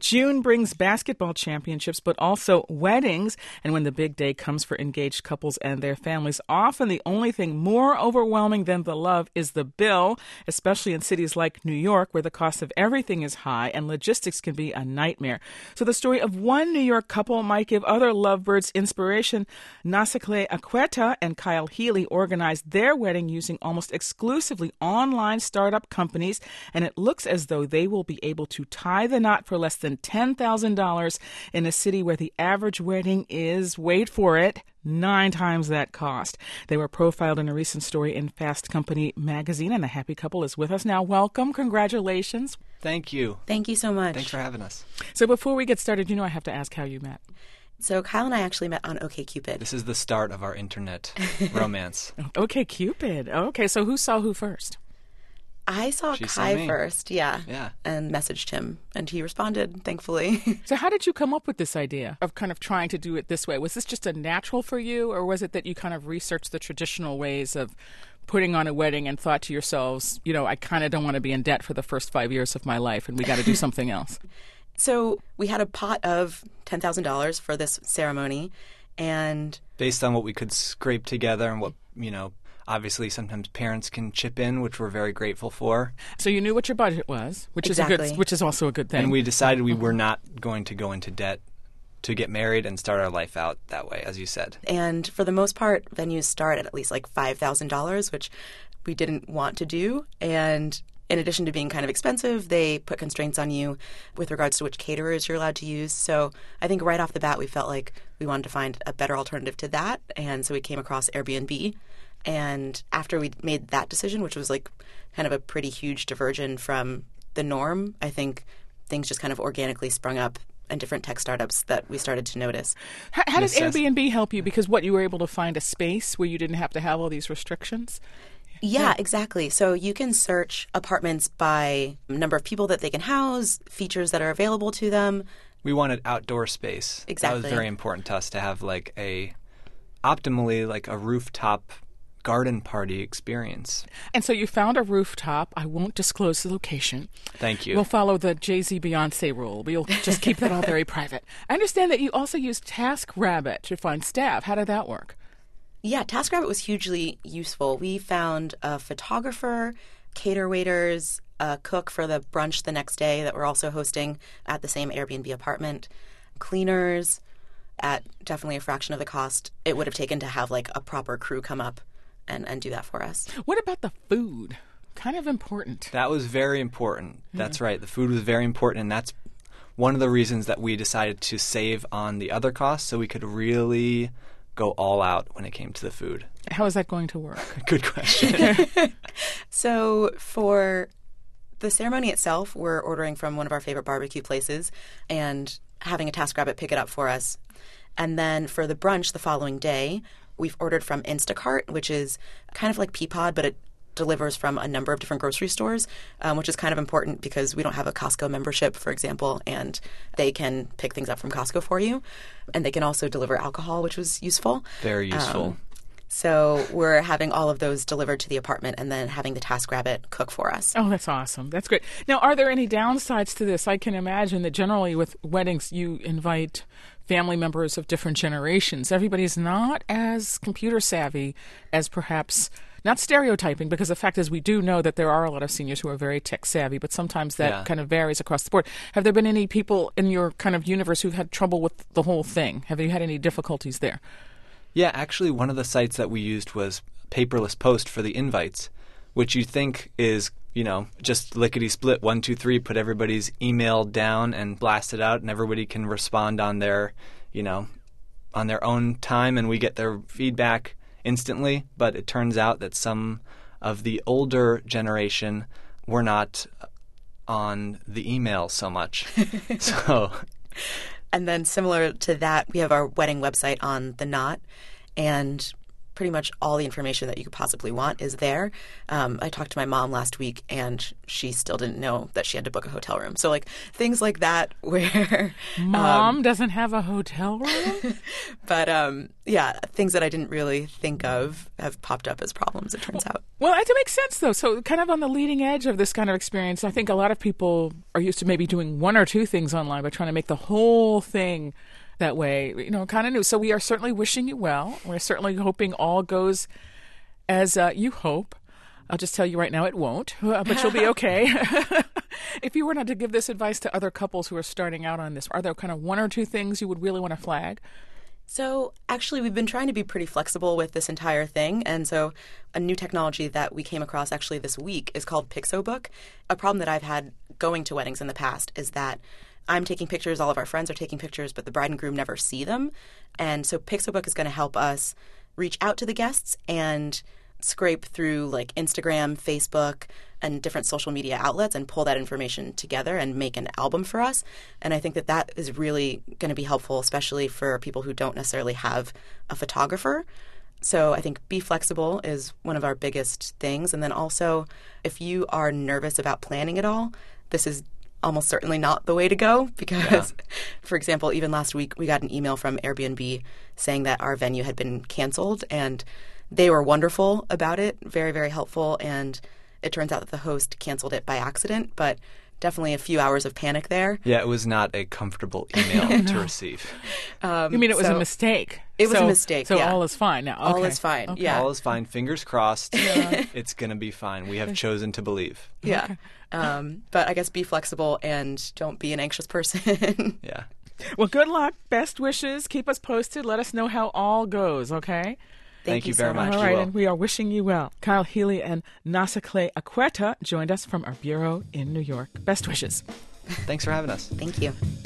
June brings basketball championships, but also weddings. And when the big day comes for engaged couples and their families, often the only thing more overwhelming than the love is the bill, especially in cities like New York, where the cost of everything is high and logistics can be a nightmare. So the story of one New York couple might give other lovebirds inspiration. Nasekle Akweta and Kyle Healy organized their wedding using almost exclusively online startup companies, and it looks as though they will be able to tie the knot for less than $10,000 in a city where the average wedding is, wait for it, 9 times that cost. They were profiled in a recent story in Fast Company magazine, and the happy couple is with us now. Welcome. Congratulations. Thank you. Thank you so much. Thanks for having us. So before we get started, I have to ask how you met. So Kyle and I actually met on OkCupid. This is the start of our internet romance. OkCupid. Okay, so who saw who first? I saw Kai first, Yeah. and messaged him, and he responded, thankfully. So how did you come up with this idea of kind of trying to do it this way? Was this just a natural for you, or was it that you kind of researched the traditional ways of putting on a wedding and thought to yourselves, I kind of don't want to be in debt for the first 5 years of my life, and we got to do something else? So we had a pot of $10,000 for this ceremony, and based on what we could scrape together and what, obviously sometimes parents can chip in, which we're very grateful for. So you knew what your budget was, which is also a good thing. And we decided we were not going to go into debt to get married and start our life out that way, as you said. And for the most part, venues start at least like $5,000, which we didn't want to do. And in addition to being kind of expensive, they put constraints on you with regards to which caterers you're allowed to use. So I think right off the bat, we felt like we wanted to find a better alternative to that. And so we came across Airbnb. And after we made that decision, which was like kind of a pretty huge diversion from the norm, I think things just kind of organically sprung up and different tech startups that we started to notice. How did Airbnb help you? Because you were able to find a space where you didn't have to have all these restrictions? Yeah, exactly. So you can search apartments by number of people that they can house, features that are available to them. We wanted outdoor space. Exactly. That was very important to us to have optimally a rooftop garden party experience. And so you found a rooftop. I won't disclose the location. Thank you. We'll follow the Jay-Z Beyonce rule. We'll just keep that all very private. I understand that you also used TaskRabbit to find staff. How did that work? Yeah, TaskRabbit was hugely useful. We found a photographer, cater waiters, a cook for the brunch the next day that we're also hosting at the same Airbnb apartment, cleaners at definitely a fraction of the cost it would have taken to have a proper crew come up and do that for us. What about the food? Kind of important. That was very important. That's right. The food was very important, and that's one of the reasons that we decided to save on the other costs so we could really go all out when it came to the food. How is that going to work? Good question. So for the ceremony itself, we're ordering from one of our favorite barbecue places and having a TaskRabbit pick it up for us. And then for the brunch the following day, we've ordered from Instacart, which is kind of like Peapod, but it delivers from a number of different grocery stores, which is kind of important because we don't have a Costco membership, for example, and they can pick things up from Costco for you. And they can also deliver alcohol, which was useful. Very useful. So we're having all of those delivered to the apartment and then having the TaskRabbit cook for us. Oh, that's awesome. That's great. Now, are there any downsides to this? I can imagine that generally with weddings, you invite family members of different generations. Everybody's not as computer savvy as perhaps, not stereotyping, because the fact is we do know that there are a lot of seniors who are very tech savvy, but sometimes that kind of varies across the board. Have there been any people in your kind of universe who've had trouble with the whole thing? Have you had any difficulties there? Yeah, actually, one of the sites that we used was Paperless Post for the invites, which you think is, just lickety-split, 1, 2, 3, put everybody's email down and blast it out, and everybody can respond on their, on their own time, and we get their feedback instantly. But it turns out that some of the older generation were not on the email so much. And then similar to that, we have our wedding website on The Knot. And pretty much all the information that you could possibly want is there. I talked to my mom last week, and she still didn't know that she had to book a hotel room. So, like, things like that where... Mom doesn't have a hotel room? But, yeah, things that I didn't really think of have popped up as problems, it turns out. Well, it makes sense, though. So kind of on the leading edge of this kind of experience, I think a lot of people are used to maybe doing one or two things online, but trying to make the whole thing that way, kind of new. So we are certainly wishing you well. We're certainly hoping all goes as you hope. I'll just tell you right now it won't, but you'll be okay. If you were not to give this advice to other couples who are starting out on this, are there kind of one or two things you would really want to flag? So actually, we've been trying to be pretty flexible with this entire thing. And so a new technology that we came across actually this week is called Pixobook. A problem that I've had going to weddings in the past is that I'm taking pictures, all of our friends are taking pictures, but the bride and groom never see them. And so Pixobook is going to help us reach out to the guests and scrape through like Instagram, Facebook, and different social media outlets and pull that information together and make an album for us. And I think that that is really going to be helpful, especially for people who don't necessarily have a photographer. So I think be flexible is one of our biggest things. And then also, if you are nervous about planning it all, this is almost certainly not the way to go because, for example, even last week we got an email from Airbnb saying that our venue had been canceled, and they were wonderful about it, very, very helpful, and it turns out that the host canceled it by accident, but definitely a few hours of panic there. Yeah, it was not a comfortable email to receive. You mean it was a mistake? It was a mistake, So all is fine now. Okay. All is fine, Okay. yeah. All is fine. Fingers crossed. It's going to be fine. We have chosen to believe. Yeah. But I guess be flexible and don't be an anxious person. Yeah. Well, good luck. Best wishes. Keep us posted. Let us know how all goes, okay? Thank you very so much. All You right, will. and we are wishing you well. Kyle Healy and Nasakle Akweta joined us from our bureau in New York. Best wishes. Thanks for having us. Thank you.